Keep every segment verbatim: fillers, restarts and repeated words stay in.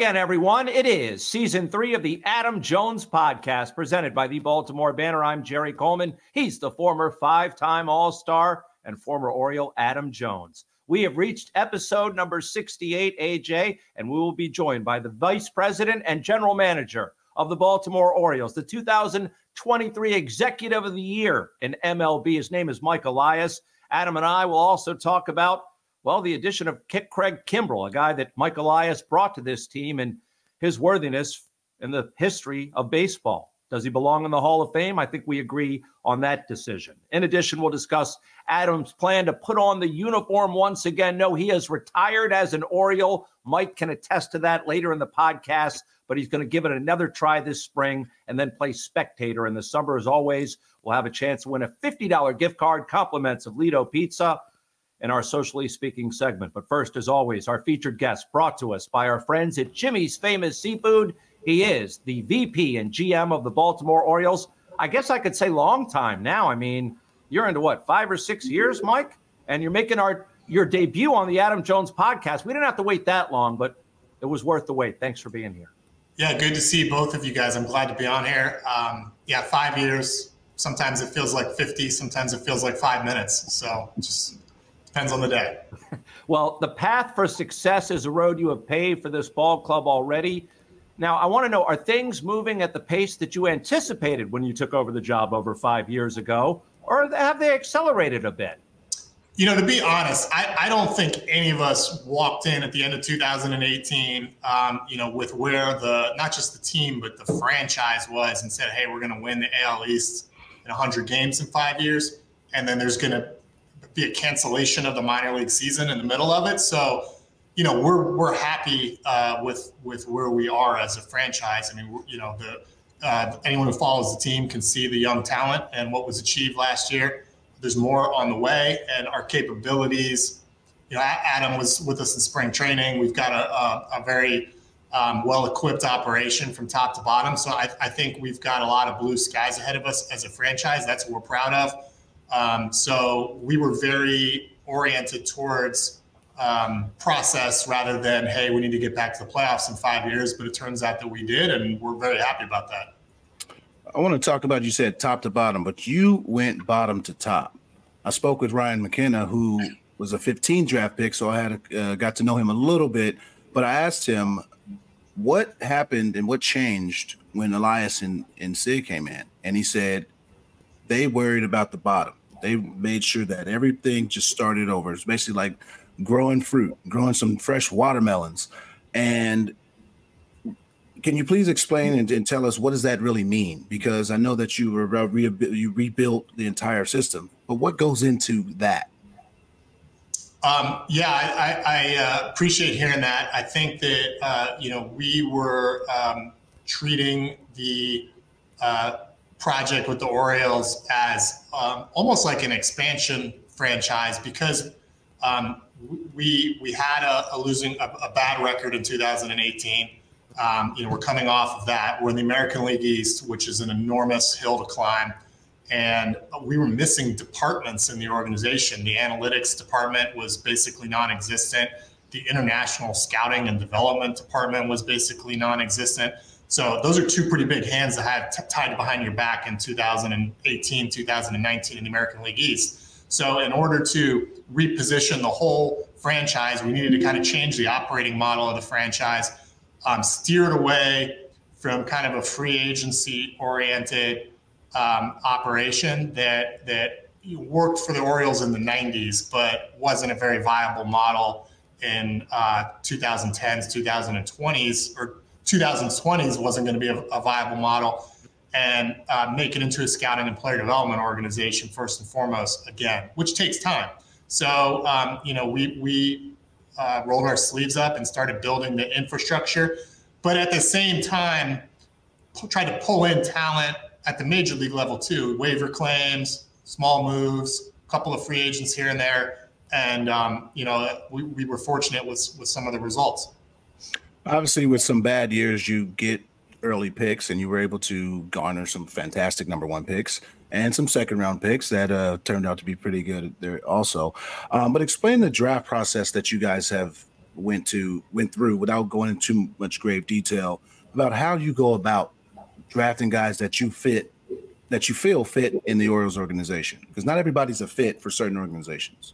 again, everyone. It is season three of the Adam Jones podcast presented by the Baltimore Banner. I'm Jerry Coleman. He's the former five-time All-Star and former Oriole Adam Jones. We have reached episode number sixty-eight, A J, and we will be joined by the vice president and general manager of the Baltimore Orioles, the two thousand twenty-three Executive of the Year in M L B. His name is Mike Elias. Adam and I will also talk about Well, the addition of Craig Kimbrel, a guy that Mike Elias brought to this team, and his worthiness in the history of baseball. Does he belong in the Hall of Fame? I think we agree on that decision. In addition, we'll discuss Adam's plan to put on the uniform once again. No, he has retired as an Oriole. Mike can attest to that later in the podcast, but he's going to give it another try this spring and then play spectator in the summer. As always, we'll have a chance to win a fifty dollars gift card, compliments of Lido Pizza, in our Socially Speaking segment. But first, as always, our featured guest brought to us by our friends at Jimmy's Famous Seafood. He is the V P and G M of the Baltimore Orioles. I guess I could say long time now. I mean, you're into what, five or six years, Mike? And you're making our your debut on the Adam Jones podcast. We didn't have to wait that long, but it was worth the wait. Thanks for being here. Yeah, good to see both of you guys. I'm glad to be on here. Um, yeah, five years. Sometimes it feels like fifty. Sometimes it feels like five minutes. So just depends on the day. Well, the path for success is a road you have paved for this ball club already. Now, I want to know, are things moving at the pace that you anticipated when you took over the job over five years ago, or have they accelerated a bit? You know, to be honest, I, I don't think any of us walked in at the end of two thousand eighteen, um, you know, with where the, not just the team, but the franchise was and said, hey, we're going to win the A L East in one hundred games in five years. And then there's going to be a cancellation of the minor league season in the middle of it. So, you know, we're we're happy uh, with with where we are as a franchise. I mean, you know, the uh, anyone who follows the team can see the young talent and what was achieved last year. There's more on the way, and our capabilities. You know, Adam was with us in spring training. We've got a a, a very um, well-equipped operation from top to bottom. So I, I think we've got a lot of blue skies ahead of us as a franchise. That's what we're proud of. Um, so we were very oriented towards um, process rather than, hey, we need to get back to the playoffs in five years. But it turns out that we did, and we're very happy about that. I want to talk about, you said top to bottom, but you went bottom to top. I spoke with Ryan McKenna, who was a fifteen draft pick, so I had uh, got to know him a little bit. But I asked him what happened and what changed when Elias and, and Sid came in. And he said they worried about the bottom. They made sure that everything just started over. It's basically like growing fruit, growing some fresh watermelons. And can you please explain and, and tell us what does that really mean? Because I know that you were re- you rebuilt the entire system, but what goes into that? Um, yeah, I, I uh, appreciate hearing that. I think that uh, you know we were um, treating the uh, project with the Orioles as um, almost like an expansion franchise because um, we we had a, a losing a, a bad record in two thousand eighteen. Um, you know, we're coming off of that. We're in the American League East, which is an enormous hill to climb. And we were missing departments in the organization. The analytics department was basically non-existent. The international scouting and development department was basically non-existent. So those are two pretty big hands that had t- tied behind your back in two thousand eighteen, two thousand nineteen in the American League East. So in order to reposition the whole franchise, we needed to kind of change the operating model of the franchise. Um, steered away from kind of a free agency oriented um, operation that that worked for the Orioles in the nineties, but wasn't a very viable model in uh, twenty tens, twenty twenties, or twenty twenties wasn't going to be a, a viable model, and uh, make it into a scouting and player development organization first and foremost again, which takes time. So um, you know we we. Uh, rolled our sleeves up and started building the infrastructure. But at the same time, p- tried to pull in talent at the major league level too, waiver claims, small moves, a couple of free agents here and there. And, um, you know, we, we were fortunate with, with some of the results. Obviously, with some bad years, you get early picks and you were able to garner some fantastic number one picks and some second round picks that uh, turned out to be pretty good there also. Um, but explain the draft process that you guys have went to went through without going into too much grave detail about how you go about drafting guys that you fit, that you feel fit in the Orioles organization, because not everybody's a fit for certain organizations.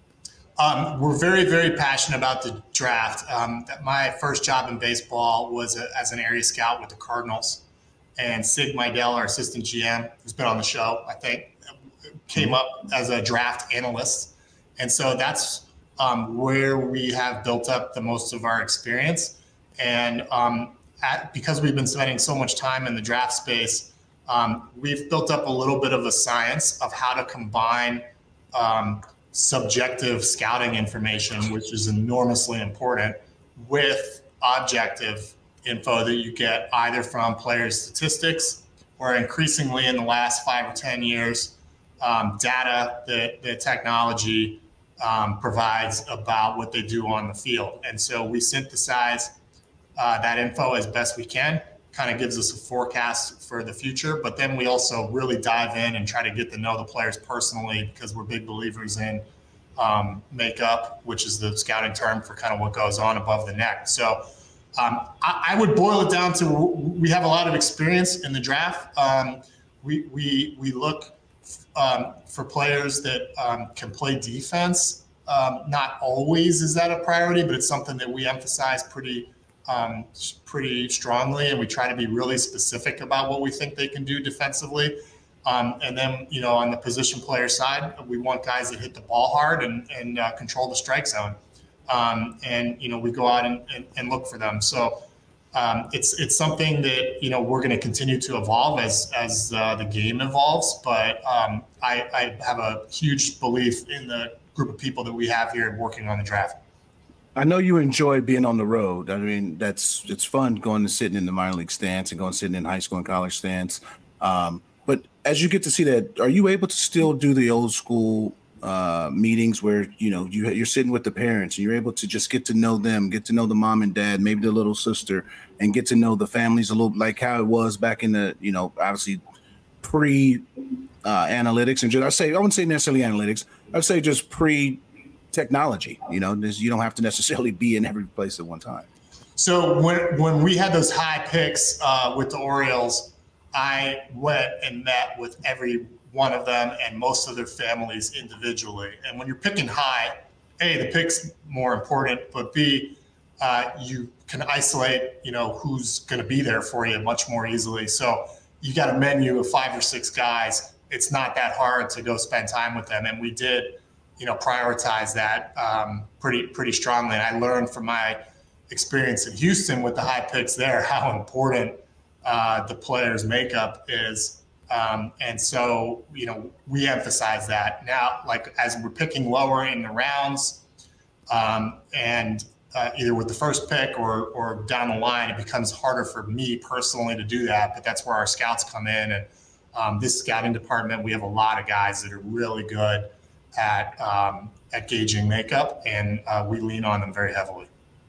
Um, we're very, very passionate about the draft. Um, my first job in baseball was a, as an area scout with the Cardinals, and Sig Mejdal, our assistant G M, who's been on the show, I think, came up as a draft analyst. And so that's um, where we have built up the most of our experience. And um, at, because we've been spending so much time in the draft space, um, we've built up a little bit of a science of how to combine um, subjective scouting information, which is enormously important, with objective info that you get either from players' statistics or increasingly in the last five or ten years, um, data that the technology um, provides about what they do on the field. And so we synthesize uh, that info as best we can, kind of gives us a forecast for the future, but then we also really dive in and try to get to know the players personally, because we're big believers in um, makeup, which is the scouting term for kind of what goes on above the neck. So um, I, I would boil it down to, we have a lot of experience in the draft. Um, we, we, we look um, for players that um, can play defense. Um, not always is that a priority, but it's something that we emphasize pretty Um, pretty strongly, and we try to be really specific about what we think they can do defensively. Um, and then, you know, on the position player side, we want guys that hit the ball hard and, and uh, control the strike zone. Um, and, you know, we go out and, and, and look for them. So um, it's it's something that, you know, we're going to continue to evolve as, as uh, the game evolves. But um, I, I have a huge belief in the group of people that we have here working on the draft. I know you enjoy being on the road. I mean, that's it's fun going and sitting in the minor league stands and going sitting in high school and college stands. Um, but as you get to see that, are you able to still do the old school uh, meetings where, you know, you, you're sitting with the parents and you're able to just get to know them, get to know the mom and dad, maybe the little sister, and get to know the families a little, like how it was back in the, you know, obviously pre uh, analytics. And just, I say, I wouldn't say necessarily analytics. I'd say just pre technology, you know, you don't have to necessarily be in every place at one time. So when when we had those high picks uh, with the Orioles, I went and met with every one of them and most of their families individually. And when you're picking high, A, the pick's more important, but B, uh, you can isolate, you know, who's going to be there for you much more easily. So you got a menu of five or six guys. It's not that hard to go spend time with them. And we did, you know, prioritize that um, pretty pretty strongly. And I learned from my experience in Houston with the high picks there how important uh, the players' makeup is. Um, and so, you know, we emphasize that. Now, like as we're picking lower in the rounds um, and uh, either with the first pick or, or down the line, it becomes harder for me personally to do that. But that's where our scouts come in. And um, this scouting department, we have a lot of guys that are really good at um, at gauging makeup, and uh, we lean on them very heavily.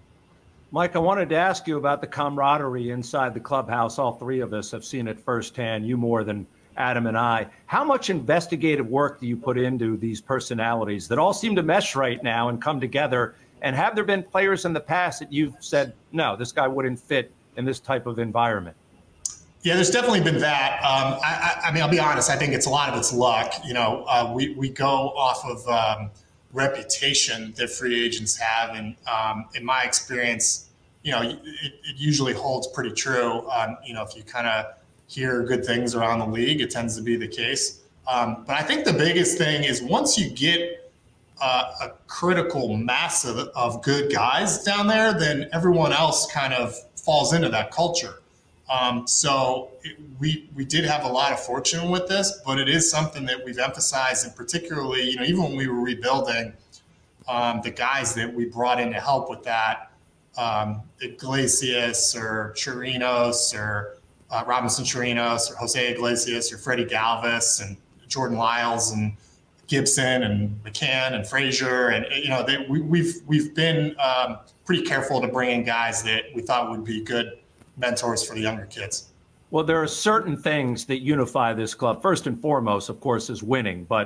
Mike, I wanted to ask you about the camaraderie inside the clubhouse. All three of us have seen it firsthand, you more than Adam and I. How much investigative work do you put into these personalities that all seem to mesh right now and come together? And have there been players in the past that you've said, no, this guy wouldn't fit in this type of environment? Yeah, there's definitely been that. Um, I, I, I mean, I'll be honest. I think it's a lot of it's luck. You know, uh, we we go off of um, reputation that free agents have, and um, in my experience, you know, it, it usually holds pretty true. Um, you know, if you kind of hear good things around the league, it tends to be the case. Um, but I think the biggest thing is once you get uh, a critical mass of, of good guys down there, then everyone else kind of falls into that culture. Um, so it, we we did have a lot of fortune with this, but it is something that we've emphasized, and particularly, you know, even when we were rebuilding, um, the guys that we brought in to help with that, um, Iglesias or Chirinos or uh, Robinson Chirinos or Jose Iglesias or Freddie Galvis and Jordan Lyles and Gibson and McCann and Frazier, and you know, they, we, we've we've been um, pretty careful to bring in guys that we thought would be good mentors for the younger kids. Well, there are certain things that unify this club. First and foremost, of course, is winning. But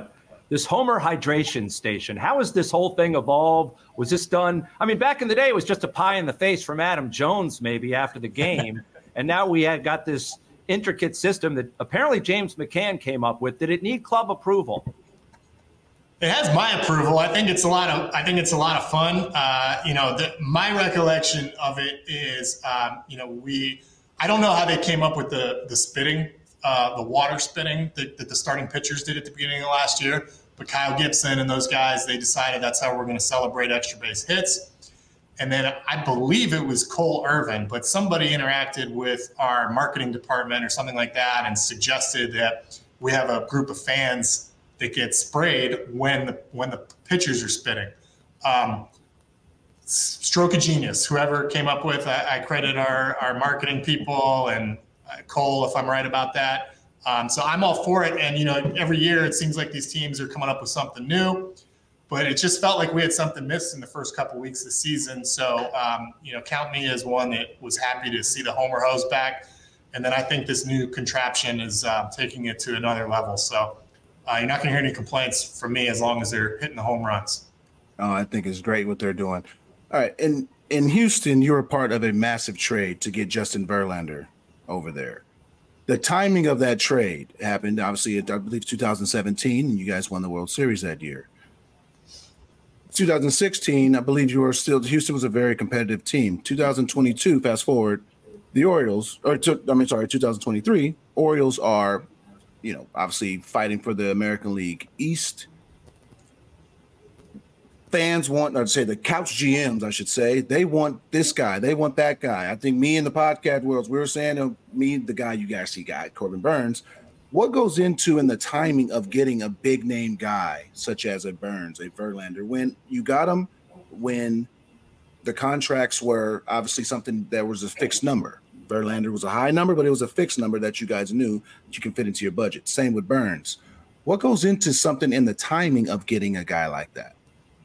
this Homer hydration station. How has this whole thing evolved? Was this done? I mean, back in the day, it was just a pie in the face from Adam Jones, maybe after the game. And now we had got this intricate system that apparently James McCann came up with. Did it need club approval? It has my approval. I think it's a lot of. I think it's a lot of fun. Uh, you know, the, my recollection of it is, um, you know, we. I don't know how they came up with the the spitting, uh, the water spitting that, that the starting pitchers did at the beginning of last year. But Kyle Gibson and those guys, they decided that's how we're going to celebrate extra base hits. And then I believe it was Cole Irvin, but somebody interacted with our marketing department or something like that and suggested that we have a group of fans that get sprayed when the when the pitchers are spitting. Um, stroke of genius, whoever came up with, I, I credit our, our marketing people and uh, Cole, if I'm right about that. Um, so I'm all for it. And, you know, every year it seems like these teams are coming up with something new. But it just felt like we had something missed in the first couple of weeks of the season. So, um, you know, count me as one that was happy to see the Homer hose back. And then I think this new contraption is uh, taking it to another level. So uh, you're not going to hear any complaints from me as long as they're hitting the home runs. Oh, I think it's great what they're doing. All right. In, in Houston, you were part of a massive trade to get Justin Verlander over there. The timing of that trade happened, obviously, I believe, two thousand seventeen, and you guys won the World Series that year. two thousand sixteen, I believe you were still, Houston was a very competitive team. two thousand twenty-two, fast forward, the Orioles, or to, I mean, sorry, two thousand twenty-three, Orioles are, you know, obviously fighting for the American League East. Fans want, or say the couch G Ms, I should say, they want this guy, they want that guy. I think me and the podcast worlds, we were saying, uh, me, the guy you guys see, guy, Corbin Burns. What goes into in the timing of getting a big name guy such as a Burns, a Verlander, when you got him, when the contracts were obviously something that was a fixed number? Verlander was a high number, but it was a fixed number that you guys knew that you can fit into your budget. Same with Burns. What goes into something in the timing of getting a guy like that?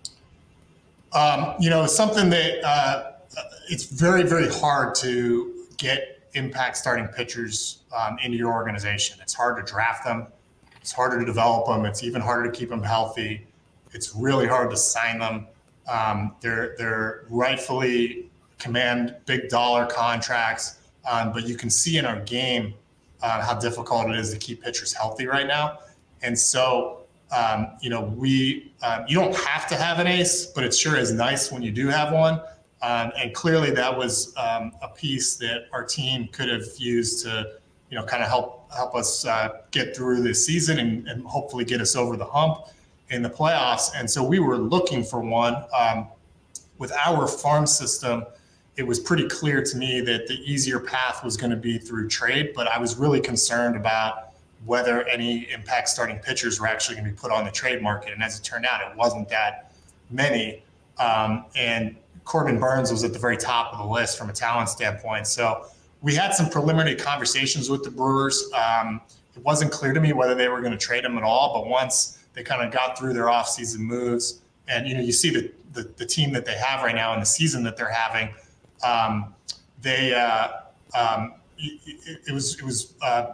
Um, you know, something that uh, it's very, very hard to get impact starting pitchers um, into your organization. It's hard to draft them. It's harder to develop them. It's even harder to keep them healthy. It's really hard to sign them. Um, they're they're rightfully command big dollar contracts, um, but you can see in our game uh, how difficult it is to keep pitchers healthy right now. And so, um, you know, we um, you don't have to have an ace, but it sure is nice when you do have one. Um, and clearly that was um, a piece that our team could have used to, you know, kind of help help us uh, get through this season and, and hopefully get us over the hump in the playoffs. And so we were looking for one. Um, with our farm system, it was pretty clear to me that the easier path was going to be through trade, but I was really concerned about whether any impact starting pitchers were actually going to be put on the trade market. And as it turned out, it wasn't that many. Um, and Corbin Burns was at the very top of the list from a talent standpoint. So we had some preliminary conversations with the Brewers. Um, it wasn't clear to me whether they were going to trade him at all, but once they kind of got through their offseason moves, and you know, you see the, the the team that they have right now and the season that they're having, um, they uh, um, it, it was it was uh,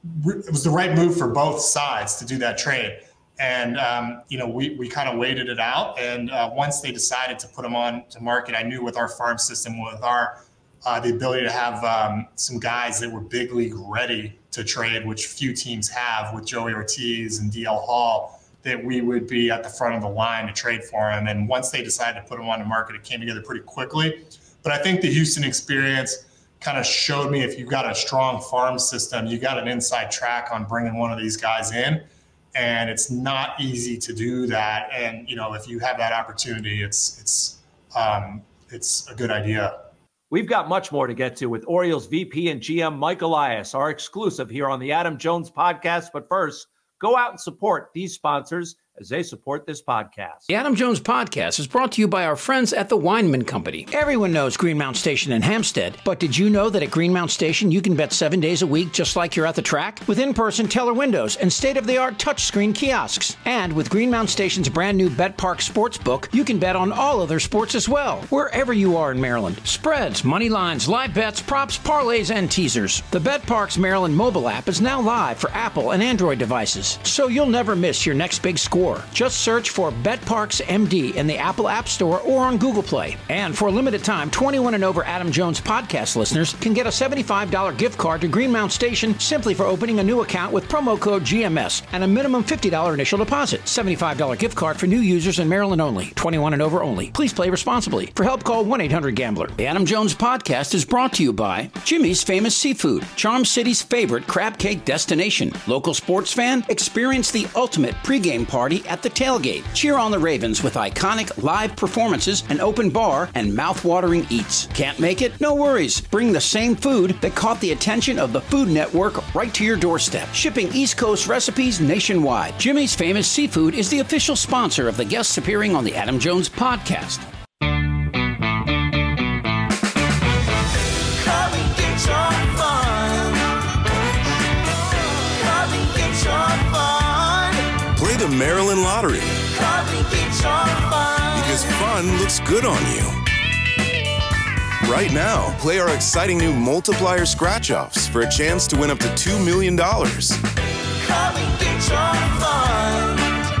it was the right move for both sides to do that trade. And, um, you know, we, we kind of waited it out. And uh, once they decided to put them on to market, I knew with our farm system, with our uh, the ability to have um, some guys that were big league ready to trade, which few teams have, with Joey Ortiz and D L Hall, that we would be at the front of the line to trade for him. And once they decided to put them on the market, it came together pretty quickly. But I think the Houston experience kind of showed me if you've got a strong farm system, you got an inside track on bringing one of these guys in. And it's not easy to do that. And, you know, if you have that opportunity, it's it's um, it's a good idea. We've got much more to get to with Orioles V P and G M Mike Elias, our exclusive here on the Adam Jones podcast. But first, go out and support these sponsors as they support this podcast. The Adam Jones podcast is brought to you by our friends at the Weinman Company. Everyone knows Greenmount Station in Hampstead, but did you know that at Greenmount Station you can bet seven days a week just like you're at the track? With in-person teller windows and state-of-the-art touchscreen kiosks. And with Greenmount Station's brand new Bet Park Sportsbook, you can bet on all other sports as well, wherever you are in Maryland. Spreads, money lines, live bets, props, parlays, and teasers. The Bet Parks Maryland mobile app is now live for Apple and Android devices, so you'll never miss your next big score. Store. Just search for BetParks M D in the Apple App Store or on Google Play. And for a limited time, twenty-one and over Adam Jones podcast listeners can get a seventy-five dollars gift card to Greenmount Station simply for opening a new account with promo code G M S and a minimum fifty dollars initial deposit. seventy-five dollars gift card for new users in Maryland only. twenty-one and over only. Please play responsibly. For help, call one eight hundred gambler. The Adam Jones podcast is brought to you by Jimmy's Famous Seafood, Charm City's favorite crab cake destination. Local sports fan, experience the ultimate pregame party at the tailgate. Cheer on the Ravens with iconic live performances, an open bar, and mouth-watering eats. Can't make it? No worries. Bring the same food that caught the attention of the Food Network right to your doorstep. Shipping East Coast recipes nationwide. Jimmy's Famous Seafood is the official sponsor of the guests appearing on the Adam Jones podcast. Play the Maryland Lottery. Because fun looks good on you. Right now, play our exciting new multiplier scratch-offs for a chance to win up to two million dollars. Come and get your fun.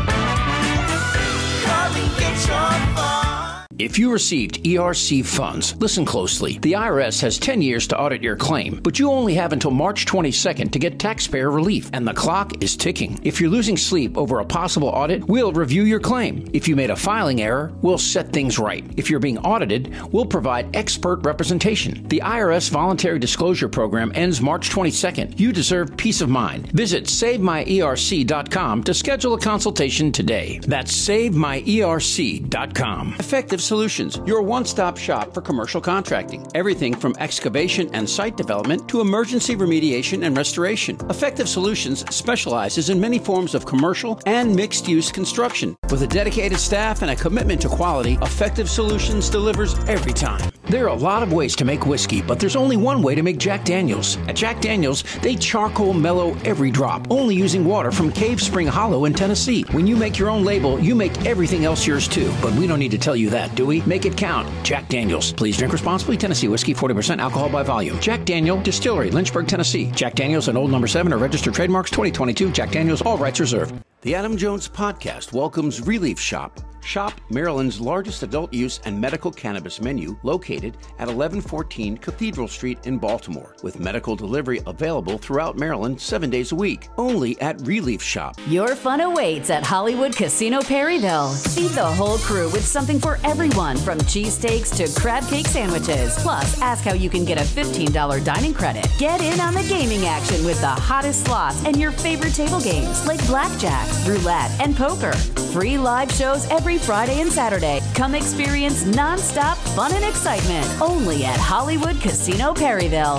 Come and get your fun. If you received E R C funds, listen closely. The I R S has ten years to audit your claim, but you only have until March twenty-second to get taxpayer relief, and the clock is ticking. If you're losing sleep over a possible audit, we'll review your claim. If you made a filing error, we'll set things right. If you're being audited, we'll provide expert representation. The I R S Voluntary Disclosure Program ends March twenty-second. You deserve peace of mind. Visit save my E R C dot com to schedule a consultation today. That's save my E R C dot com. Effective Solutions, your one-stop shop for commercial contracting. Everything from excavation and site development to emergency remediation and restoration. Effective Solutions specializes in many forms of commercial and mixed-use construction. With a dedicated staff and a commitment to quality, Effective Solutions delivers every time. There are a lot of ways to make whiskey, but there's only one way to make Jack Daniels. At Jack Daniels, they charcoal mellow every drop, only using water from Cave Spring Hollow in Tennessee. When you make your own label, you make everything else yours too. But we don't need to tell you that, do we? Make it count. Jack Daniels. Please drink responsibly. Tennessee whiskey, forty percent alcohol by volume. Jack Daniel Distillery, Lynchburg, Tennessee. Jack Daniels and Old Number seven are registered trademarks twenty twenty-two. Jack Daniels, all rights reserved. The Adam Jones Podcast welcomes Relief Shop. Shop Maryland's largest adult use and medical cannabis menu, located at eleven fourteen Cathedral Street in Baltimore, with medical delivery available throughout Maryland seven days a week. Only at Relief Shop. Your fun awaits at Hollywood Casino Perryville. Feed the whole crew with something for everyone, from cheesesteaks to crab cake sandwiches. Plus, ask how you can get a fifteen dollars dining credit. Get in on the gaming action with the hottest slots and your favorite table games like blackjack, roulette, and poker. Free live shows every Friday and Saturday. Come experience non-stop fun and excitement only at Hollywood Casino Perryville.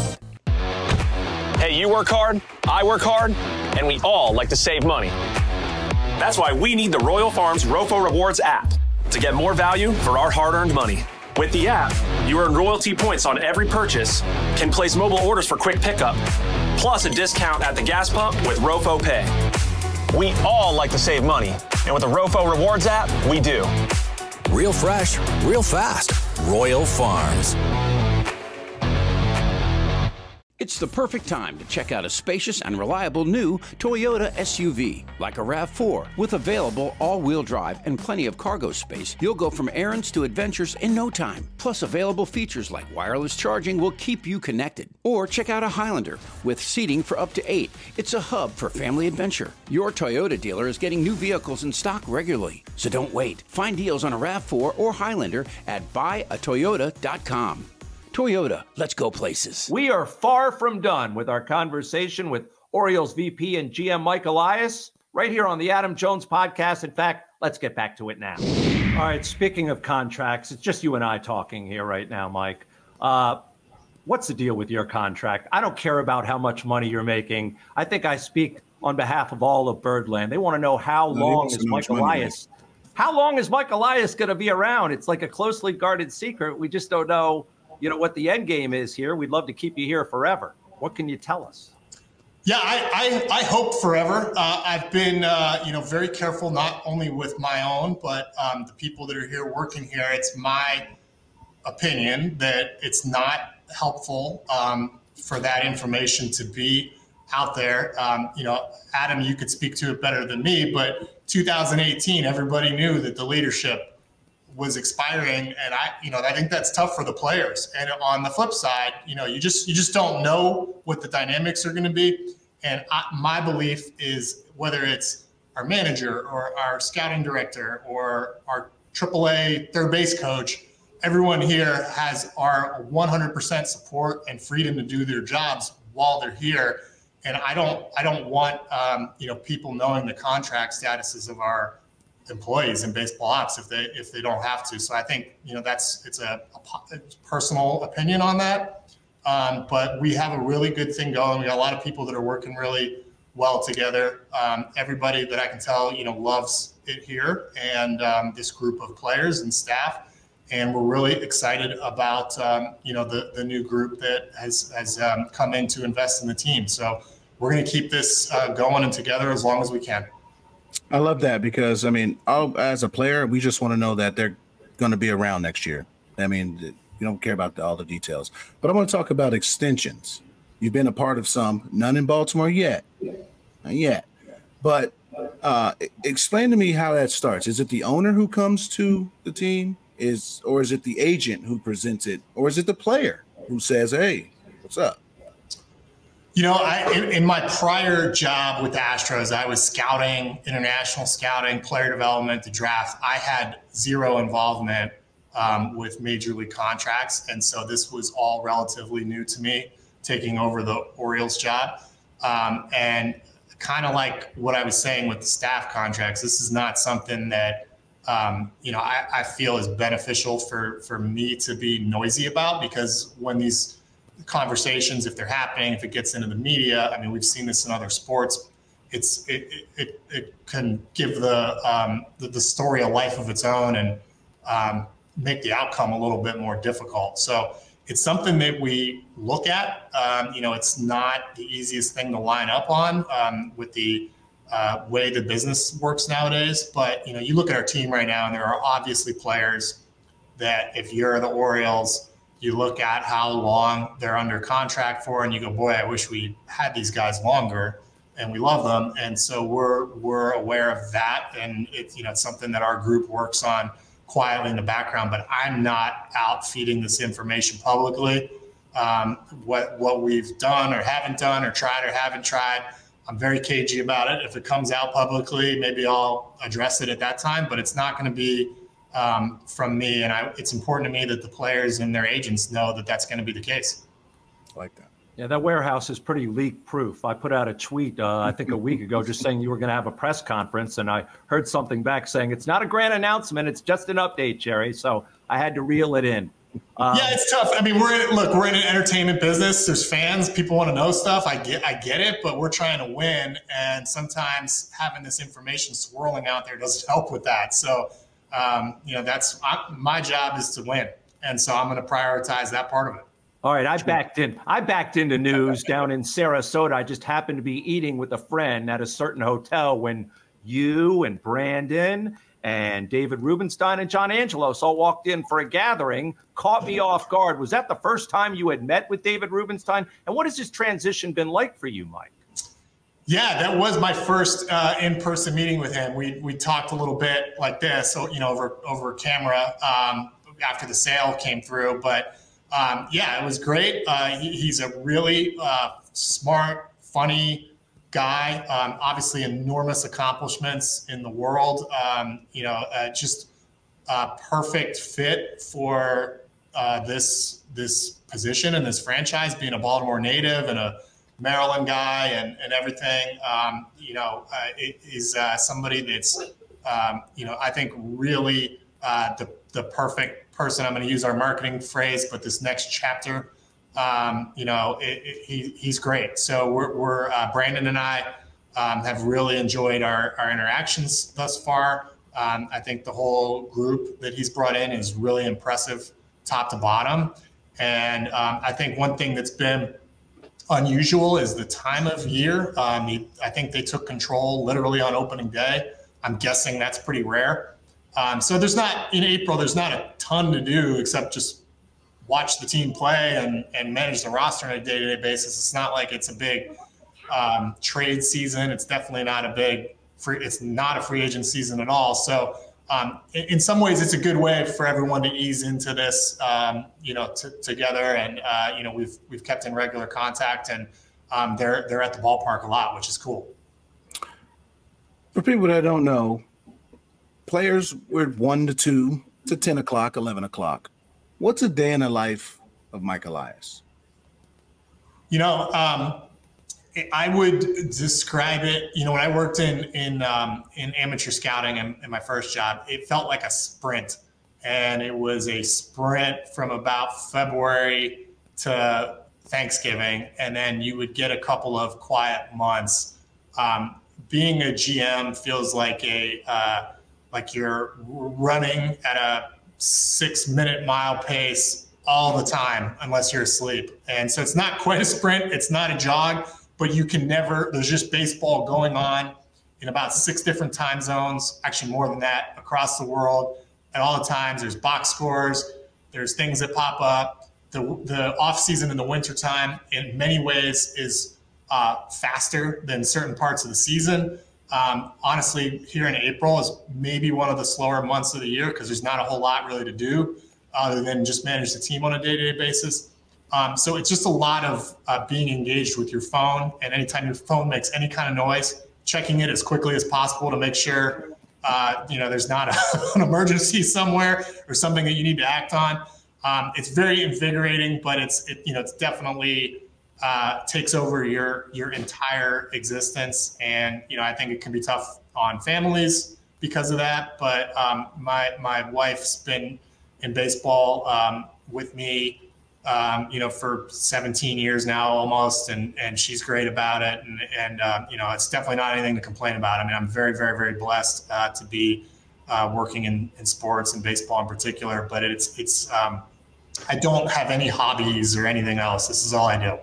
Hey, you work hard, I work hard, and we all like to save money. That's why we need the Royal Farms Rofo Rewards app to get more value for our hard-earned money. With the app, you earn royalty points on every purchase, can place mobile orders for quick pickup, plus a discount at the gas pump with Rofo Pay. We all like to save money, and with the Rofo Rewards app, we do. Real fresh, real fast. Royal Farms. It's the perfect time to check out a spacious and reliable new Toyota S U V, like a RAV four. With available all-wheel drive and plenty of cargo space, you'll go from errands to adventures in no time. Plus, available features like wireless charging will keep you connected. Or check out a Highlander with seating for up to eight. It's a hub for family adventure. Your Toyota dealer is getting new vehicles in stock regularly, so don't wait. Find deals on a RAV four or Highlander at buy a toyota dot com. Toyota, let's go places. We are far from done with our conversation with Orioles V P and G M Mike Elias right here on the Adam Jones Podcast. In fact, let's get back to it now. All right, speaking of contracts, it's just you and I talking here right now, Mike. Uh, what's the deal with your contract? I don't care about how much money you're making. I think I speak on behalf of all of Birdland. They want to know how no, long is Mike Elias. How long is Mike Elias going to be around? It's like a closely guarded secret. We just don't know, you know, what the end game is here. We'd love to keep you here forever. What can you tell us? Yeah, I, I, I hope forever. Uh, I've been, uh, you know, very careful, not only with my own, but um, the people that are here working here. It's my opinion that it's not helpful um, for that information to be out there. Um, you know, Adam, you could speak to it better than me, but two thousand eighteen, everybody knew that the leadership was expiring, and I, you know, I think that's tough for the players. And on the flip side, you know, you just you just don't know what the dynamics are going to be. And I, my belief is whether it's our manager or our scouting director or our triple A third base coach, everyone here has our one hundred percent support and freedom to do their jobs while they're here. And I don't, I don't want, um, you know, people knowing the contract statuses of our employees in baseball ops if they, if they don't have to. So I think, you know, that's, it's a, a personal opinion on that. Um, but we have a really good thing going. We got a lot of people that are working really well together. Um, everybody that I can tell, you know, loves it here, and um, this group of players and staff. And we're really excited about, um, you know, the, the new group that has, has um, come in to invest in the team. So we're going to keep this uh, going and together as long as we can. I love that because, I mean, I'll, as a player, we just want to know that they're going to be around next year. I mean, you don't care about the, all the details. But I want to talk about extensions. You've been a part of some, none in Baltimore yet. Not yet. But uh, explain to me how that starts. Is it the owner who comes to the team? Is or is it the agent who presents it? Or is it the player who says, hey, what's up? You know, I, in, in my prior job with the Astros, I was scouting, international scouting, player development, the draft. I had zero involvement um, with major league contracts. And so this was all relatively new to me, taking over the Orioles job. Um, and kind of like what I was saying with the staff contracts, this is not something that, um, you know, I, I feel is beneficial for, for me to be noisy about, because when these conversations, if they're happening, if it gets into the media, I mean, we've seen this in other sports, it's it it, it can give the, um, the the story a life of its own and um, make the outcome a little bit more difficult. So it's something that we look at. Um, you know, it's not the easiest thing to line up on um, with the uh, way the business works nowadays. But, you know, you look at our team right now, and there are obviously players that if you're the Orioles, you look at how long they're under contract for, and you go, boy, I wish we had these guys longer, and we love them. And so we're we're aware of that. And it's, you know, it's something that our group works on quietly in the background, but I'm not out feeding this information publicly. Um, what what we've done or haven't done or tried or haven't tried, I'm very cagey about it. If it comes out publicly, maybe I'll address it at that time, but it's not going to be um, from me. And I, it's important to me that the players and their agents know that that's going to be the case. I like that. Yeah, that warehouse is pretty leak proof. I put out a tweet, uh, I think a week ago, just saying you were going to have a press conference, and I heard something back saying it's not a grand announcement, it's just an update, Jerry. So I had to reel it in. Um, yeah, it's tough. I mean, we're in, look, we're in an entertainment business. There's fans, people want to know stuff. I get, I get it, but we're trying to win, and sometimes having this information swirling out there doesn't help with that. So, um, you know, that's I, my job is to win, and so I'm going to prioritize that part of it. All right, I backed in. I backed into news down in Sarasota. I just happened to be eating with a friend at a certain hotel when you and Brandon and David Rubenstein and John Angelos all walked in for a gathering, caught me off guard. Was that the first time you had met with David Rubenstein? And what has this transition been like for you, Mike? Yeah, that was my first uh, in-person meeting with him. We we talked a little bit like this, so, you know, over over camera um, after the sale came through, but. Um, yeah, it was great. Uh, he, he's a really uh, smart, funny guy. Um, obviously, enormous accomplishments in the world. Um, you know, uh, just a perfect fit for uh, this this position and this franchise. Being a Baltimore native and a Maryland guy and and everything. Um, you know, uh, it is uh, somebody that's um, you know I think really uh, the the perfect person. I'm going to use our marketing phrase, but this next chapter, um, you know, it, it, he, he's great. So we're, we're uh, Brandon and I um, have really enjoyed our, our interactions thus far. Um, I think the whole group that he's brought in is really impressive, top to bottom. And um, I think one thing that's been unusual is the time of year. Um, he, I think they took control literally on opening day. I'm guessing that's pretty rare. Um, so there's not, in April, there's not a ton to do except just watch the team play and, and manage the roster on a day-to-day basis. It's not like it's a big um, trade season. It's definitely not a big free. It's not a free agent season at all. So um, in, in some ways, it's a good way for everyone to ease into this, um, you know, t- together. And uh, you know, we've we've kept in regular contact, and um, they're they're at the ballpark a lot, which is cool. For people that don't know, players were one to two to ten o'clock, eleven o'clock. What's a day in the life of Mike Elias? You know, um, I would describe it, you know, when I worked in in um, in amateur scouting in, in my first job, it felt like a sprint. And it was a sprint from about February to Thanksgiving. And then you would get a couple of quiet months. Um, being a G M feels like a uh, like you're running at a six minute mile pace all the time, unless you're asleep. And so it's not quite a sprint. It's not a jog, but you can never, there's just baseball going on in about six different time zones, actually more than that, across the world at all the times. There's box scores, there's things that pop up. The, the off season in the wintertime in many ways is uh, faster than certain parts of the season. Um, honestly, here in April is maybe one of the slower months of the year because there's not a whole lot really to do other than just manage the team on a day-to-day basis. Um, so it's just a lot of uh, being engaged with your phone, and anytime your phone makes any kind of noise, checking it as quickly as possible to make sure uh, you know there's not a, an emergency somewhere or something that you need to act on. Um, it's very invigorating, but it's it, you know it's definitely uh, takes over your your entire existence, and you know I think it can be tough on families because of that. But um, my my wife's been in baseball um, with me, um, you know, for seventeen years now almost, and and she's great about it, and and um, you know, it's definitely not anything to complain about. I mean, I'm very, very, very blessed uh, to be uh, working in, in sports and baseball in particular. But it's it's um, I don't have any hobbies or anything else. This is all I do.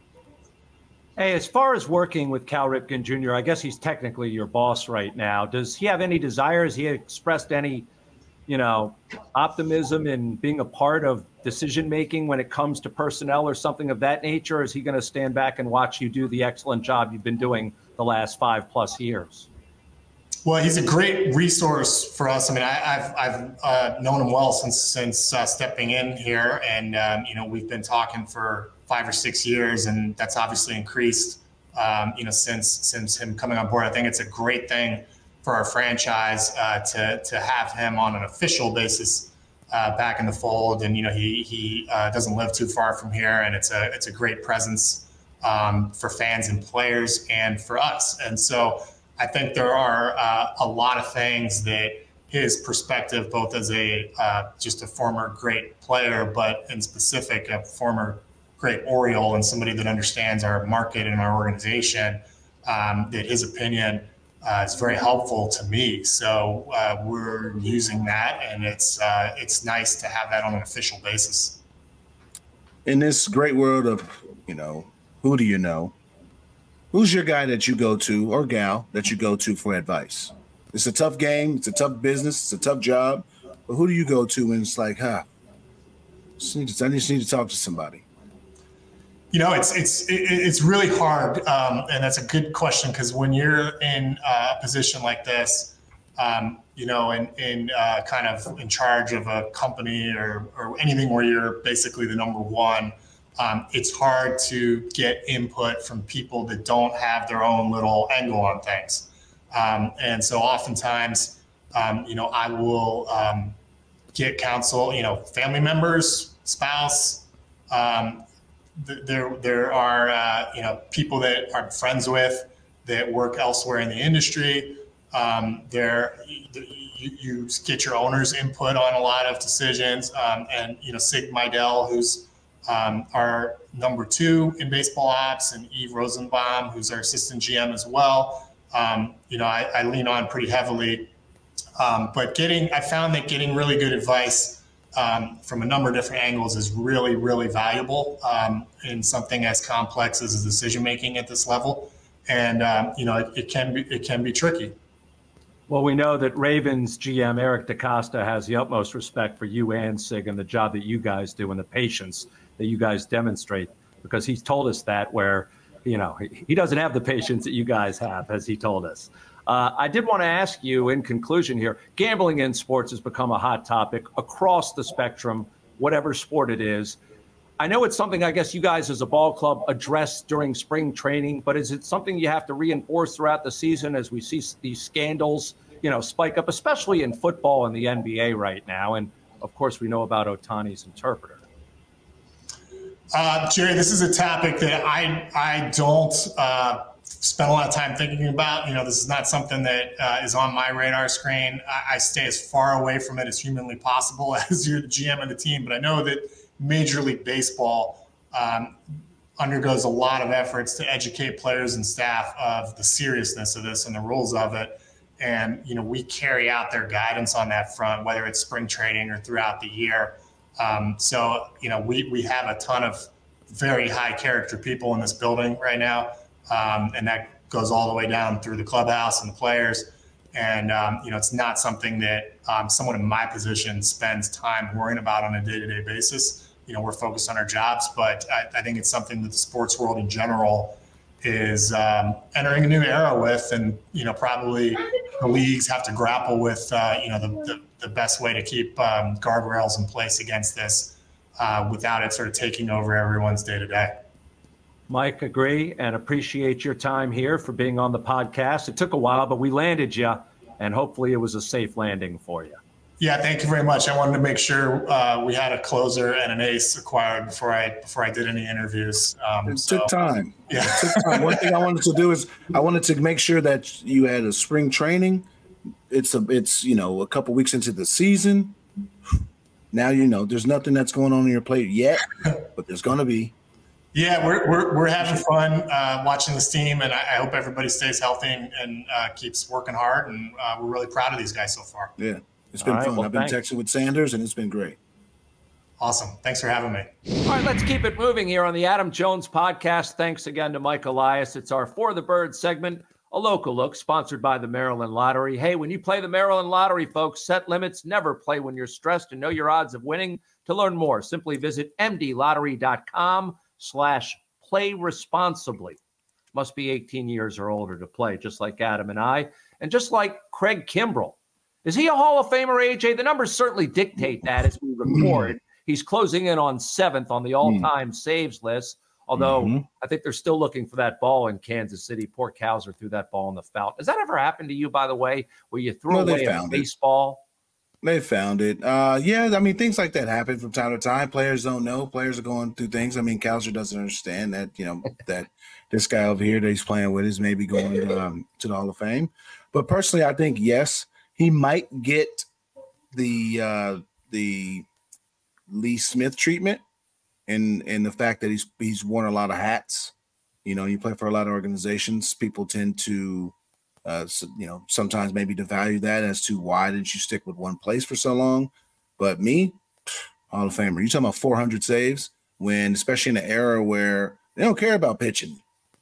Hey, as far as working with Cal Ripken Junior, I guess he's technically your boss right now. Does he have any desires? He expressed any, you know, optimism in being a part of decision-making when it comes to personnel or something of that nature? Or is he going to stand back and watch you do the excellent job you've been doing the last five plus years? Well, he's a great resource for us. I mean, I, I've, I've uh, known him well since, since uh, stepping in here. And, um, you know, we've been talking for five or six years, and that's obviously increased, um, you know, since, since him coming on board. I think it's a great thing for our franchise uh, to to have him on an official basis uh, back in the fold, and you know he he uh, doesn't live too far from here, and it's a it's a great presence um, for fans and players and for us. And so I think there are uh, a lot of things that his perspective, both as a uh, just a former great player, but in specific a former great Oriole and somebody that understands our market and our organization, um, that his opinion Uh, it's very helpful to me. So uh, we're using that, and it's uh, it's nice to have that on an official basis. In this great world of, you know, who do you know? Who's your guy that you go to or gal that you go to for advice? It's a tough game. It's a tough business. It's a tough job. But who do you go to when it's like, huh, just need to, I just need to talk to somebody? You know, it's it's it's really hard, um, and that's a good question because when you're in a position like this, um, you know, in in uh, kind of in charge of a company or or anything where you're basically the number one, um, it's hard to get input from people that don't have their own little angle on things, um, and so oftentimes, um, you know, I will um, get counsel, you know, family members, spouse. Um, There, there are uh, you know people that I'm friends with that work elsewhere in the industry. Um, there, you, you get your owner's input on a lot of decisions, um, and you know Sig Mejdal, who's um, our number two in baseball ops, and Eve Rosenbaum, who's our assistant G M as well. Um, you know, I, I lean on pretty heavily, um, but getting I found that getting really good advice Um, from a number of different angles is really, really valuable um, in something as complex as decision making at this level, and um, you know it, it can be it can be tricky. Well, we know that Ravens G M Eric DeCosta has the utmost respect for you and Sig and the job that you guys do and the patience that you guys demonstrate, because he's told us that where you know, he, he doesn't have the patience that you guys have, as he told us. Uh, I did want to ask you in conclusion here, gambling in sports has become a hot topic across the spectrum, whatever sport it is. I know it's something I guess you guys as a ball club address during spring training, but is it something you have to reinforce throughout the season as we see these scandals, you know, spike up, especially in football and the N B A right now? And of course, we know about Ohtani's interpreter. Uh, Jerry, this is a topic that I I don't uh, spend a lot of time thinking about. You know, this is not something that uh, is on my radar screen. I, I stay as far away from it as humanly possible as you're the G M of the team. But I know that Major League Baseball um, undergoes a lot of efforts to educate players and staff of the seriousness of this and the rules of it. And, you know, we carry out their guidance on that front, whether it's spring training or throughout the year. Um, so, you know, we, we have a ton of very high character people in this building right now. Um, and that goes all the way down through the clubhouse and the players. And, um, you know, it's not something that um, someone in my position spends time worrying about on a day-to-day basis. You know, we're focused on our jobs, but I, I think it's something that the sports world in general is um, entering a new era with. And, you know, probably the leagues have to grapple with, uh, you know, the, the, the best way to keep um, guardrails in place against this uh, without it sort of taking over everyone's day-to-day. Mike, agree and appreciate your time here for being on the podcast. It took a while, but we landed you, and hopefully it was a safe landing for you. Yeah, thank you very much. I wanted to make sure uh, we had a closer and an ace acquired before I before I did any interviews. Um, it so, took time. Yeah. It took time. One thing I wanted to do is I wanted to make sure that you had a spring training. It's a it's you know a couple weeks into the season. Now you know there's nothing that's going on in your plate yet, but there's going to be. Yeah, we're we're we're having fun uh, watching this team, and I, I hope everybody stays healthy and, and uh, keeps working hard. And uh, we're really proud of these guys so far. Yeah. It's been All right, fun. well, I've been thanks. texting with Sanders, and it's been great. Awesome. Thanks for having me. All right, let's keep it moving here on the Adam Jones podcast. Thanks again to Mike Elias. It's our For the Birds segment, a local look sponsored by the Maryland Lottery. Hey, when you play the Maryland Lottery, folks, set limits. Never play when you're stressed and know your odds of winning. To learn more, simply visit mdlottery.com slash play responsibly. Must be eighteen years or older to play, just like Adam and I. And just like Craig Kimbrell. Is he a Hall of Famer, A J? The numbers certainly dictate that as we record. He's closing in on seventh on the all-time saves list, although mm-hmm. I think they're still looking for that ball in Kansas City. Poor Cowser threw that ball in the foul. Has that ever happened to you, by the way, where you threw no, away a baseball? It. They found it. Uh, yeah, I mean, things like that happen from time to time. Players don't know. Players are going through things. I mean, Cowser doesn't understand that, you know, that this guy over here that he's playing with is maybe going um, to the Hall of Fame. But personally, I think, yes, he might get the uh, the Lee Smith treatment in in the fact that he's he's worn a lot of hats. You know, you play for a lot of organizations. People tend to, uh, so, you know, sometimes maybe devalue that as to why didn't you stick with one place for so long. But me, Hall of Famer. You talking about four hundred saves when, especially in an era where they don't care about pitching.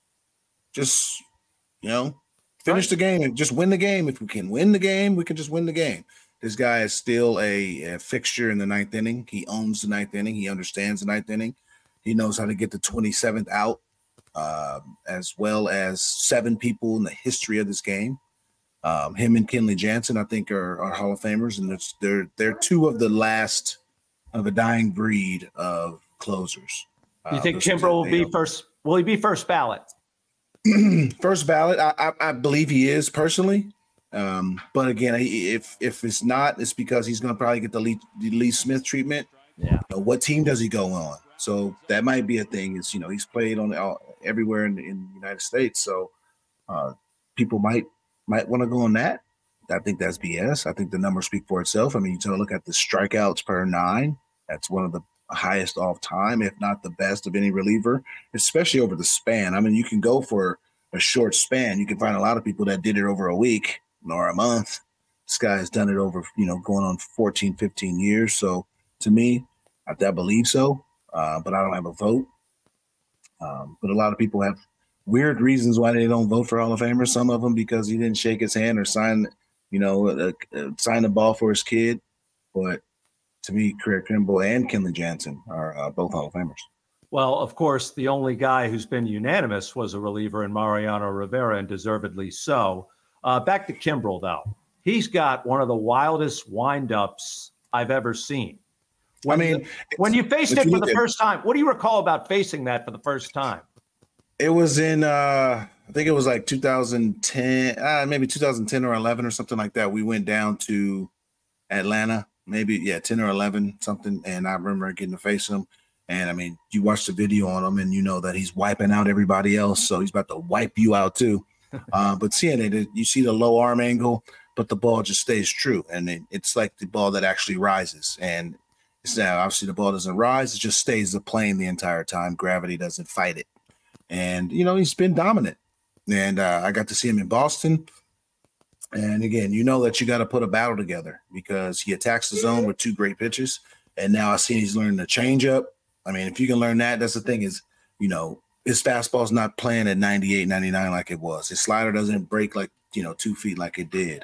Just, you know. Finish the game and just win the game. If we can win the game, we can just win the game. This guy is still a, a fixture in the ninth inning. He owns the ninth inning. He understands the ninth inning. He knows how to get the twenty-seventh out, uh, as well as seven people in the history of this game. Um, him and Kenley Jansen, I think, are, are Hall of Famers, and it's, they're they're two of the last of a dying breed of closers. You uh, think Kimbrell will be first? Will he be first ballot? First ballot, I, I, I believe he is personally, um, but again, if if it's not, it's because he's going to probably get the Lee, the Lee Smith treatment. Yeah. You know, what team does he go on? So that might be a thing. Is you know he's played on all, everywhere in, in the United States, so uh, people might might want to go on that. I think that's B S. I think the numbers speak for itself. I mean, you take a look at the strikeouts per nine. That's one of the highest off time, if not the best of any reliever, especially over the span. I mean, you can go for a short span. You can find a lot of people that did it over a week or a month. This guy has done it over, you know, going on fourteen, fifteen years. So to me, I, I believe so, uh, but I don't have a vote. Um, but a lot of people have weird reasons why they don't vote for Hall of Famers. Some of them because he didn't shake his hand or sign, you know, uh, uh, sign the ball for his kid. But to me, Craig Kimbrell and Kenley Jansen are uh, both Hall of Famers. Well, of course, the only guy who's been unanimous was a reliever in Mariano Rivera, and deservedly so. Uh, back to Kimbrel, though. He's got one of the wildest windups I've ever seen. When I mean, the, when you faced it you for the first time, what do you recall about facing that for the first time? It was in, uh, I think it was like two thousand ten, uh, maybe two thousand ten or eleven or something like that. We went down to Atlanta, maybe, yeah, ten or eleven, something. And I remember getting to face him. And, I mean, you watch the video on him and you know that he's wiping out everybody else. So he's about to wipe you out too. uh, but seeing it, you see the low arm angle, but the ball just stays true. And it, it's like the ball that actually rises. And it's now, obviously, the ball doesn't rise. It just stays the plane the entire time. Gravity doesn't fight it. And, you know, he's been dominant. And uh, I got to see him in Boston. And, again, you know that you got to put a battle together because he attacks the zone with two great pitches. And now I see he's learning the changeup. I mean, if you can learn that, that's the thing is, you know, his fastball's not playing at ninety-eight, ninety-nine like it was. His slider doesn't break like, you know, two feet like it did.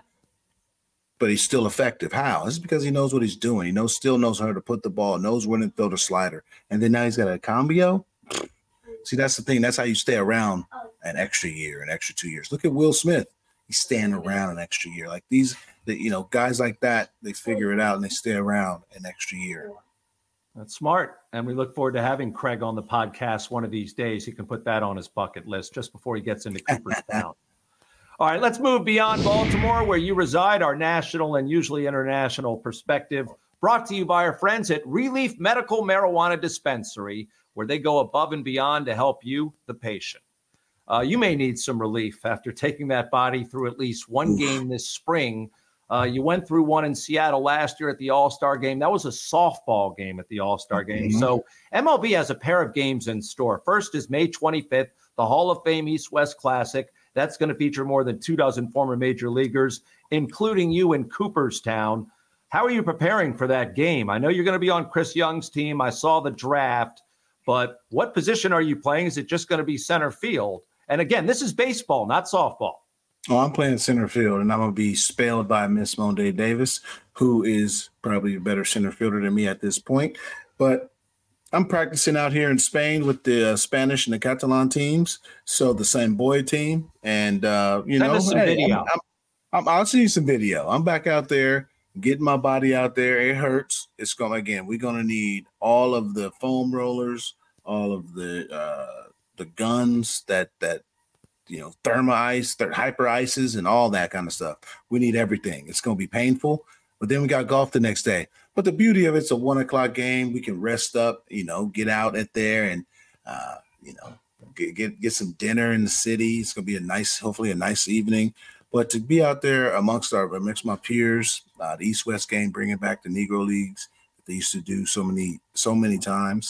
But he's still effective. How? It's because he knows what he's doing. He knows, still knows how to put the ball, knows when to throw the slider. And then now he's got a combio. See, that's the thing. That's how you stay around an extra year, an extra two years. Look at Will Smith. He's staying around an extra year. Like these, the, you know, guys like that, they figure it out and they stay around an extra year. That's smart. And we look forward to having Craig on the podcast one of these days. He can put that on his bucket list just before he gets into Cooperstown. All right, let's move beyond Baltimore, where you reside, our national and usually international perspective, brought to you by our friends at Relief Medical Marijuana Dispensary, where they go above and beyond to help you, the patient. Uh, you may need some relief after taking that body through at least one game this spring. Uh, you went through one in Seattle last year at the All-Star game. That was a softball game at the All-Star game. Mm-hmm. So M L B has a pair of games in store. First is May twenty-fifth, the Hall of Fame East-West Classic. That's going to feature more than two dozen former major leaguers, including you in Cooperstown. How are you preparing for that game? I know you're going to be on Chris Young's team. I saw the draft. But what position are you playing? Is it just going to be center field? And again, this is baseball, not softball. Oh, I'm playing center field, and I'm going to be spelled by Miss Monday Davis, who is probably a better center fielder than me at this point. But I'm practicing out here in Spain with the uh, Spanish and the Catalan teams, so the same boy team. And, uh, you Send know, us some hey, video. I'm, I'm, I'm, I'll see you some video. I'm back out there getting my body out there. It hurts. It's going to, again, we're going to need all of the foam rollers, all of the uh, the guns that that – you know, thermo ice, th- hyper ices, and all that kind of stuff. We need everything. It's going to be painful, but then we got golf the next day. But the beauty of it's a one o'clock game. We can rest up, you know, get out at there and, uh, you know, get, get get some dinner in the city. It's going to be a nice, hopefully a nice evening. But to be out there amongst our amongst my peers, uh, the East-West game, bringing back the Negro Leagues that they used to do so many so many times,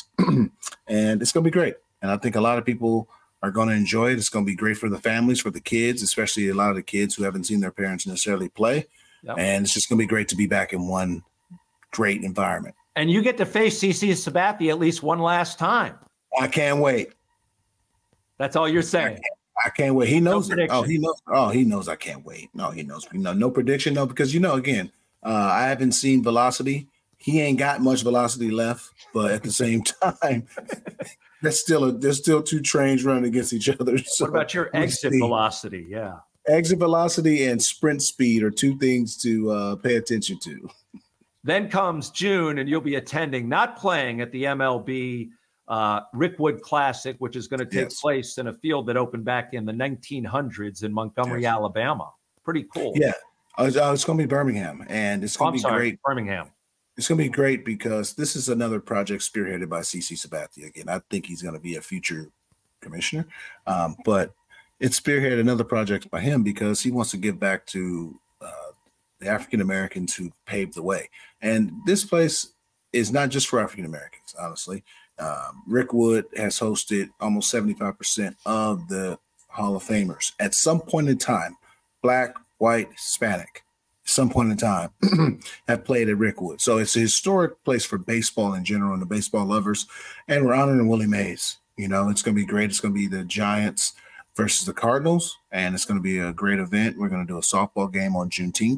and it's going to be great. And I think a lot of people are going to enjoy it. It's going to be great for the families, for the kids, especially a lot of the kids who haven't seen their parents necessarily play. Yep. And it's just going to be great to be back in one great environment. And you get to face CC Sabathia at least one last time. I can't wait. That's all you're saying. I can't, I can't wait. He knows no it. Oh, he knows. Oh, he knows I can't wait. No, he knows. No, no prediction. No, because, you know, again, uh, I haven't seen velocity. He ain't got much velocity left, but at the same time, that's still a, there's still two trains running against each other. So what about your exit velocity? Yeah. Exit velocity and sprint speed are two things to uh, pay attention to. Then comes June, and you'll be attending, not playing at the M L B uh, Rickwood Classic, which is going to take yes. place in a field that opened back in the nineteen hundreds in Montgomery, yes. Alabama. Pretty cool. Yeah. Uh, it's going to be Birmingham, and it's going to oh, be sorry, great. Birmingham. It's going to be great because this is another project spearheaded by C C Sabathia. Again, I think he's going to be a future commissioner, um, but it's spearheaded another project by him because he wants to give back to uh, the African Americans who paved the way. And this place is not just for African Americans, honestly. Um, Rickwood has hosted almost seventy-five percent of the Hall of Famers at some point in time, black, white, Hispanic. Some point in time have played at Rickwood. So it's a historic place for baseball in general and the baseball lovers. And we're honoring Willie Mays. You know, it's going to be great. It's going to be the Giants versus the Cardinals, and it's going to be a great event. We're going to do a softball game on Juneteenth.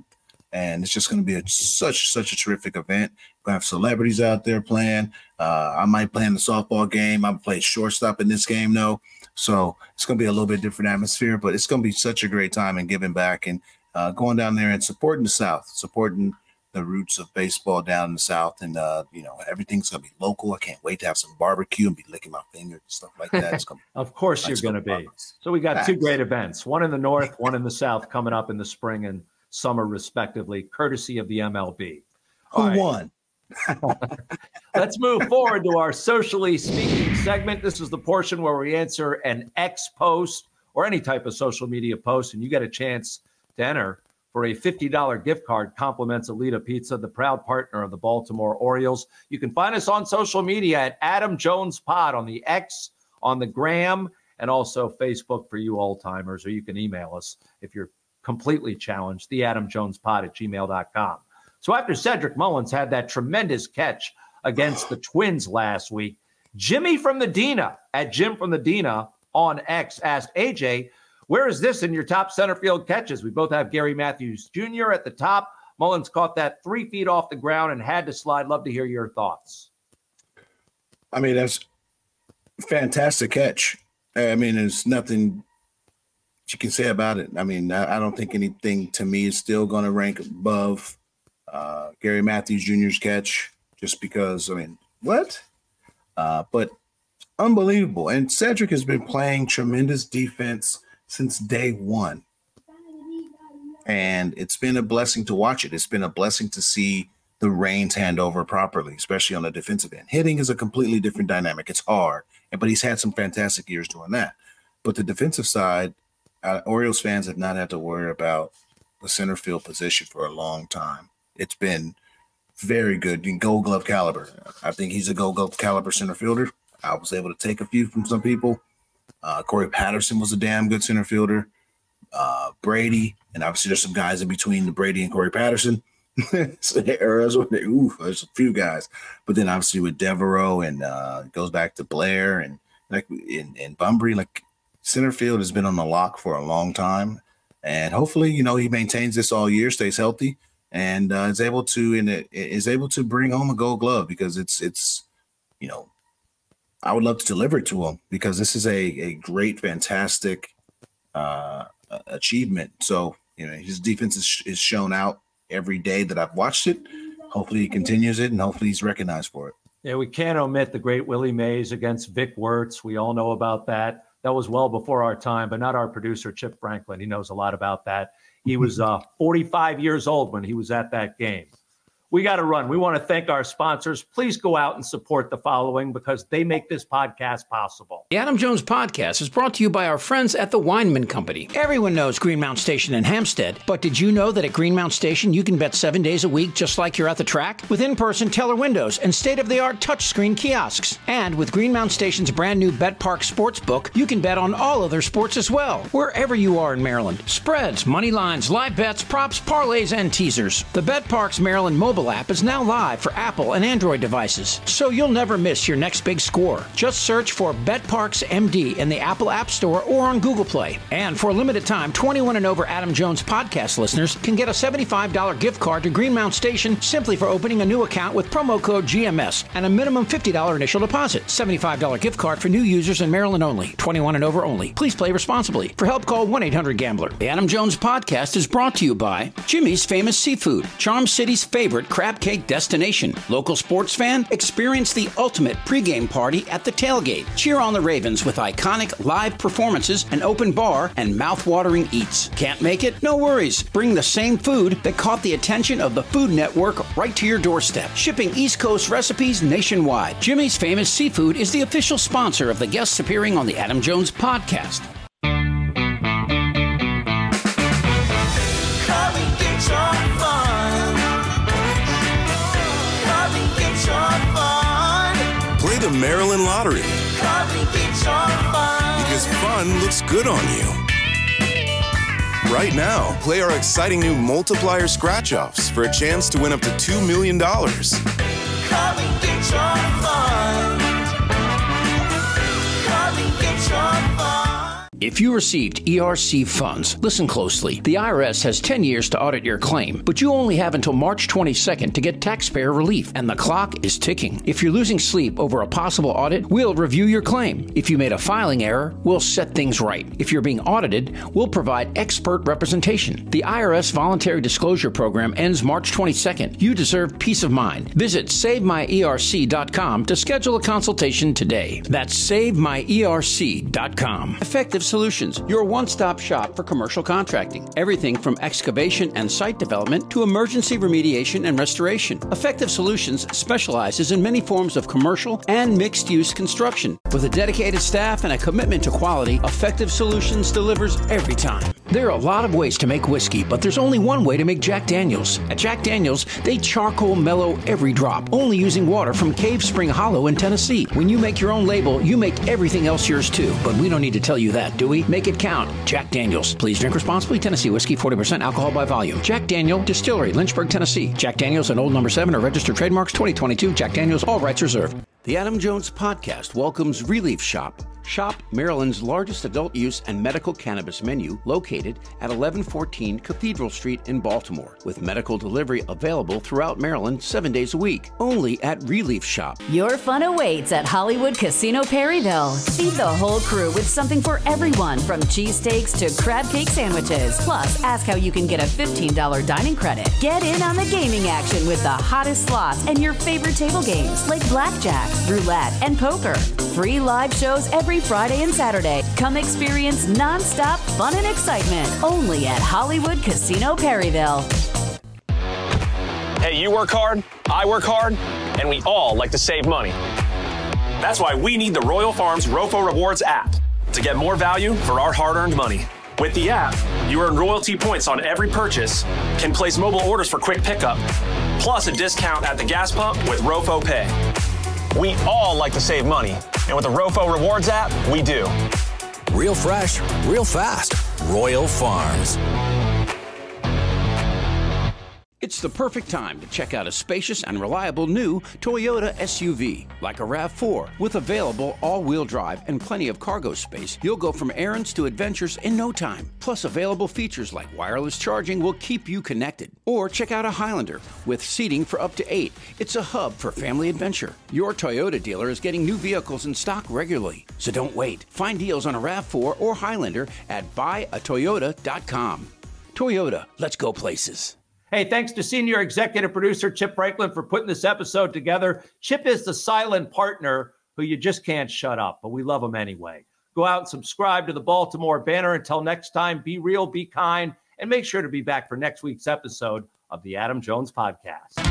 And it's just going to be a, such, such a terrific event. We're going to have celebrities out there playing. Uh, I might play in the softball game. I'm playing shortstop in this game, though. So it's going to be a little bit different atmosphere, but it's going to be such a great time and giving back and uh, going down there and supporting the South, supporting the roots of baseball down in the South. And, uh, you know, everything's going to be local. I can't wait to have some barbecue and be licking my fingers and stuff like that. It's gonna, of course you're going to be. So we got Facts. two great events, one in the North, one in the South coming up in the spring and summer respectively, courtesy of the M L B. Who right. won? Let's move forward to our socially speaking segment. This is the portion where we answer an X post or any type of social media post, and you get a chance to enter for a fifty dollars gift card. Compliments Alita Pizza, the proud partner of the Baltimore Orioles. You can find us on social media at Adam Jones Pod on the X, on the Gram, and also Facebook for you old timers, or you can email us if you're completely challenged, the Adam Jones Pod at gmail dot com. So after Cedric Mullins had that tremendous catch against the Twins last week, Jimmy from the Dina at Jim from the Dina on X asked A J, where is this in your top center field catches? We both have Gary Matthews Junior at the top. Mullins caught that three feet off the ground and had to slide. Love to hear your thoughts. I mean, that's a fantastic catch. I mean, there's nothing you can say about it. I mean, I, I don't think anything to me is still going to rank above uh, Gary Matthews Junior's catch, just because, I mean, what? Uh, but unbelievable. And Cedric has been playing tremendous defense since day one. And it's been a blessing to watch it. It's been a blessing to see the reins hand over properly, especially on the defensive end. Hitting is a completely different dynamic. It's hard, but he's had some fantastic years doing that. But the defensive side, Uh, Orioles fans have not had to worry about the center field position for a long time. It's been very good in Gold Glove caliber. I think he's a Gold Glove caliber center fielder. I was able to take a few from some people. Uh, Corey Patterson was a damn good center fielder. Uh, Brady, and obviously there's some guys in between the Brady and Corey Patterson. So there's a few guys. But then obviously with Devereaux and uh, it goes back to Blair and like in, in Bunbury, like center field has been on the lock for a long time, and hopefully, you know, he maintains this all year, stays healthy, and uh, is able to and is able to bring home a Gold Glove, because it's it's you know, I would love to deliver it to him, because this is a a great, fantastic uh, achievement. So you know, his defense is, is shown out every day that I've watched it. Hopefully, he continues it, and hopefully, he's recognized for it. Yeah, we can't omit the great Willie Mays against Vic Wertz. We all know about that. That was well before our time, but not our producer, Chip Franklin. He knows a lot about that. He was uh, forty-five years old when he was at that game. We got to run. We want to thank our sponsors. Please go out and support the following, because they make this podcast possible. The Adam Jones Podcast is brought to you by our friends at the Weinman Company. Everyone knows Greenmount Station in Hampstead, but did you know that at Greenmount Station you can bet seven days a week just like you're at the track? With in-person teller windows and state-of-the-art touchscreen kiosks. And with Greenmount Station's brand new Bet Park Sportsbook, you can bet on all other sports as well, wherever you are in Maryland. Spreads, money lines, live bets, props, parlays, and teasers. The Bet Parks Maryland mobile app is now live for Apple and Android devices, so you'll never miss your next big score. Just search for BetParks M D in the Apple App Store or on Google Play. And for a limited time, twenty-one and over Adam Jones podcast listeners can get a seventy-five dollars gift card to Greenmount Station simply for opening a new account with promo code G M S and a minimum fifty dollars initial deposit. seventy-five dollars gift card for new users in Maryland only. twenty-one and over only. Please play responsibly. For help, call one eight hundred gambler. The Adam Jones podcast is brought to you by Jimmy's Famous Seafood, Charm City's favorite crab cake destination. Local sports fan? Experience the ultimate pregame party at the tailgate. Cheer on the Ravens with iconic live performances, an open bar, and mouth-watering eats. Can't make it? No worries. Bring the same food that caught the attention of the Food Network right to your doorstep. Shipping East Coast recipes nationwide. Jimmy's Famous Seafood is the official sponsor of the guests appearing on the Adam Jones podcast. Play the Maryland Lottery, because fun looks good on you. Right now, play our exciting new multiplier scratch-offs for a chance to win up to two million dollars. Come and get your fun. Come and get your fun. If If you received E R C funds, listen closely. The I R S has ten years to audit your claim, but you only have until March twenty-second to get taxpayer relief, and the clock is ticking. If you're losing sleep over a possible audit, we'll review your claim. If you made a filing error, we'll set things right. If you're being audited, we'll provide expert representation. The I R S Voluntary Disclosure Program ends March twenty-second. You deserve peace of mind. Visit save my E R C dot com to schedule a consultation today. That's save my E R C dot com. Effective Solutions, your one-stop shop for commercial contracting. Everything from excavation and site development to emergency remediation and restoration. Effective Solutions specializes in many forms of commercial and mixed-use construction. With a dedicated staff and a commitment to quality, Effective Solutions delivers every time. There are a lot of ways to make whiskey, but there's only one way to make Jack Daniels. At Jack Daniels, they charcoal mellow every drop, only using water from Cave Spring Hollow in Tennessee. When you make your own label, you make everything else yours too. But we don't need to tell you that, do we? Make it count. Jack Daniels. Please drink responsibly. Tennessee whiskey, forty percent alcohol by volume. Jack Daniel Distillery, Lynchburg, Tennessee. Jack Daniels and Old Number seven are registered trademarks. twenty twenty-two. Jack Daniels. All rights reserved. The Adam Jones Podcast welcomes Relief Shop. Shop Maryland's largest adult use and medical cannabis menu, located at eleven fourteen Cathedral Street in Baltimore, with medical delivery available throughout Maryland seven days a week. Only at Relief Shop. Your fun awaits at Hollywood Casino Perryville. Feed the whole crew with something for everyone, from cheesesteaks to crab cake sandwiches. Plus, ask how you can get a fifteen dollars dining credit. Get in on the gaming action with the hottest slots and your favorite table games like blackjack, roulette, and poker. Free live shows every Friday and Saturday. Come experience non-stop fun and excitement only at Hollywood Casino Perryville. Hey, you work hard, I work hard, and we all like to save money. That's why we need the Royal Farms Rofo Rewards app to get more value for our hard-earned money. With the app, you earn royalty points on every purchase, can place mobile orders for quick pickup, plus a discount at the gas pump with Rofo Pay. We all like to save money, and with the Rofo Rewards app, we do. Real fresh, real fast. Royal Farms. It's the perfect time to check out a spacious and reliable new Toyota S U V. Like a RAV four, with available all-wheel drive and plenty of cargo space, you'll go from errands to adventures in no time. Plus, available features like wireless charging will keep you connected. Or check out a Highlander with seating for up to eight. It's a hub for family adventure. Your Toyota dealer is getting new vehicles in stock regularly, so don't wait. Find deals on a RAV four or Highlander at buy a toyota dot com. Toyota, let's go places. Hey, thanks to senior executive producer Chip Franklin for putting this episode together. Chip is the silent partner who you just can't shut up, but we love him anyway. Go out and subscribe to the Baltimore Banner. Until next time, be real, be kind, and make sure to be back for next week's episode of the Adam Jones Podcast.